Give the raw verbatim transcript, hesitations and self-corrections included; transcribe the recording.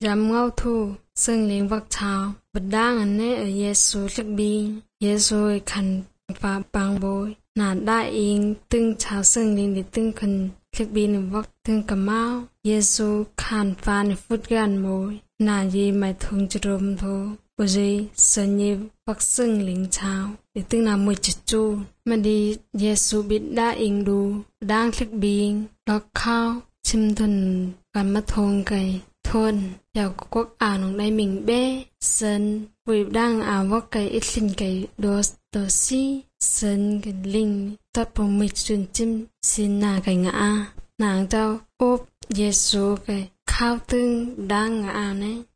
ยามเงาทูซึ่งเลี้ยงวักเช้าบัดด่างอันนี้เอเยซูลึกบีเยซูขันฟ้าบางโบยนาได้เองตึงชาวซึ่งเลี้ยงดิตึงคนลึกบีหนึ่งวักตึงกะเมาเยซูขันฟ้าในฟุตกันโบยนายีไม่ทงจรมโทปุจีสัญญวักซึ่งเลี้ยงเช้าดิตึงนามวยจิจูมันดีเยซูบิดได้เองดูด่างลึกบีล็อกข้าวชิมทุนกันมาทงไก่ทนอยากกวกอ่านของได้มิงเบ้เซนปุยดังอ่านว่าไก่อิดลินไก่โดสโดซีเซนกันลิงตัดผมมิจุนจิมสินนาไก่งานางเจ้าอบเยซูไก่ข้าวตึงดังงานเนี่ย